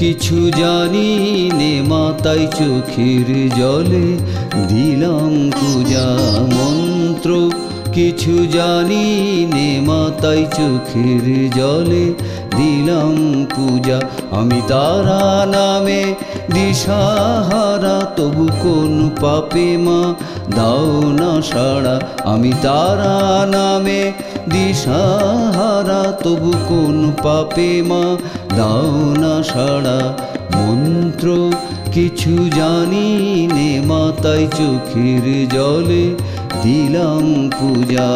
কিছু জানি নে মা তাই চোখের জলে দিলাম পূজা মন্ত্র কিছু জানি নে মা তাই চোখের জলে দিলাম পূজা আমি তারা নামে দিশাহারা তবু কোন পাপে মা দাও না সাড়া আমি তারা নামে দিশাহারা তবু কোন পাপে মা দাও না সাড়া মন্ত্র কিছু জানি নে মা তাই চোখের জলে দিলাম পূজা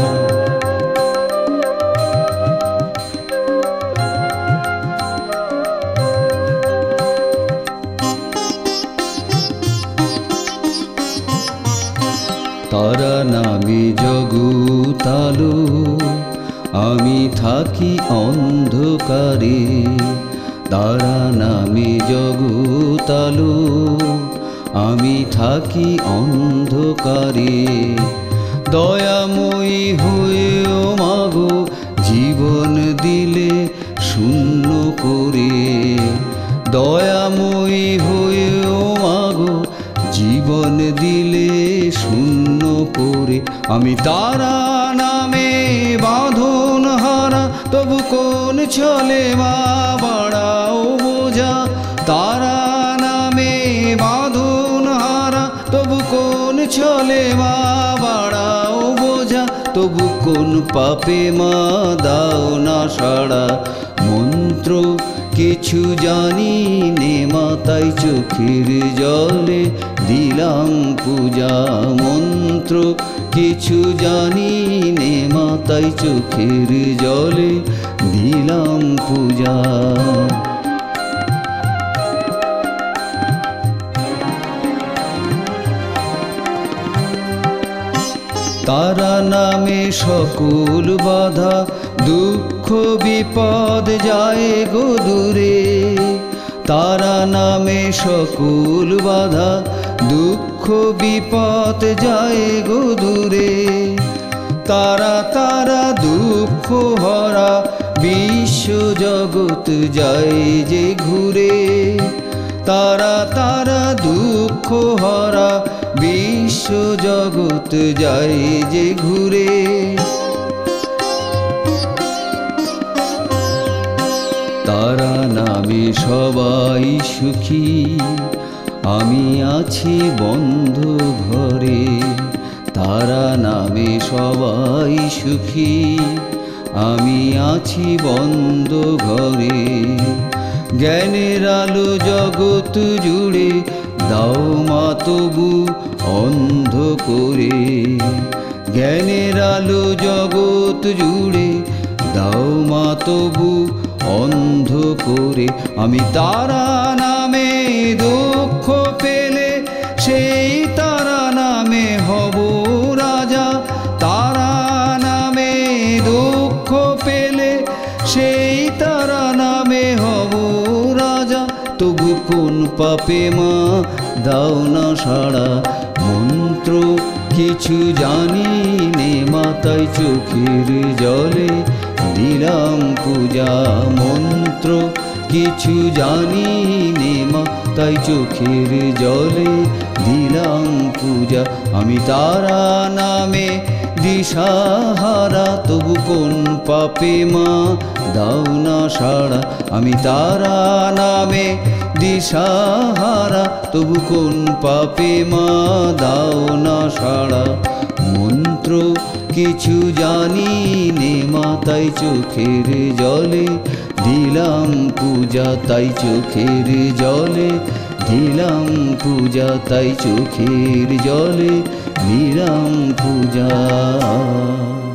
তারা নামে জগতালো আমি থাকি অন্ধকারে তারা নামে জগতালো আমি থাকি অন্ধকারে দয়াময়ী হয়েও মাগো জীবন দিলে শূন্য করে দয়াময়ী হয়েও মাগো জীবন দিলে শূন্য করে আমি তারা নামে বাঁধন হারা তবু কোন চলে মা বাড়াও বোঝা তারা নামে বাঁধন হারা তবু কোন চলে মা বাড়াও বোঝা তবু কোন পাপে মা দাও না সাড়া মন্ত্র কিছু জানি নে মা তাই চোখের জলে দিলাম পূজা মন্ত্র কিছু জানি নে মা তাই চোখের জলে দিলাম পূজা তারা নামে সকল বাধা দুঃখ বিপদ যায় গো দূরে তারা নামে সকল বাধা দুঃখ বিপদ যায় গো দূরে তারা তারা দুঃখ হরা বিশ্ব জগৎ যায় যে ঘুরে তারা তারা দুঃখ হরা বিশ্ব জগৎ যায় যে ঘুরে তারা নামে সবাই সুখী আমি আছি বন্ধ ঘরে তারা নামে সবাই সুখী আমি আছি বন্ধ ঘরে জ্ঞানের আলো জগৎ জুড়ে দাও মা তবু অন্ধ করে জ্ঞানের আলো জগৎ জুড়ে দাও মা তবু অন্ধ করে আমি তারা নামে দুঃখ পেলে সেই তারা নামে হব রাজা তারা নামে দুঃখ পেলে সেই তারা নামে হব রাজা তবু কোন পাপে মা দাও না সাড়া মন্ত্র কিছু জানি নে মা তাই চোখের জলে দিলাম পূজা মন্ত্র কিছু জানি নে মা তাই চোখের জলে দিলাম পূজা আমি তারা নামে দিশাহারা তবু কোন পাপে মা দাও না সাড়া আমি তারা নামে দিশাহারা তবু কোন পাপে মা দাও না সাড়া মন্ত্র কিছু জানি নে মা তাই চোখের জলে দিলাম পূজা তাই চোখের জলে দিলাম পূজা তাই চোখের জলে দিলাম পূজা